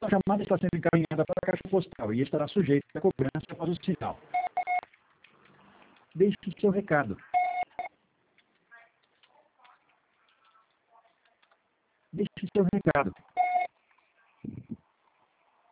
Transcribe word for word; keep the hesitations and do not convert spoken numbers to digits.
A chamada está sendo encaminhada para a caixa postal e estará sujeita à cobrança após o sinal. Deixe seu recado. Deixe seu recado.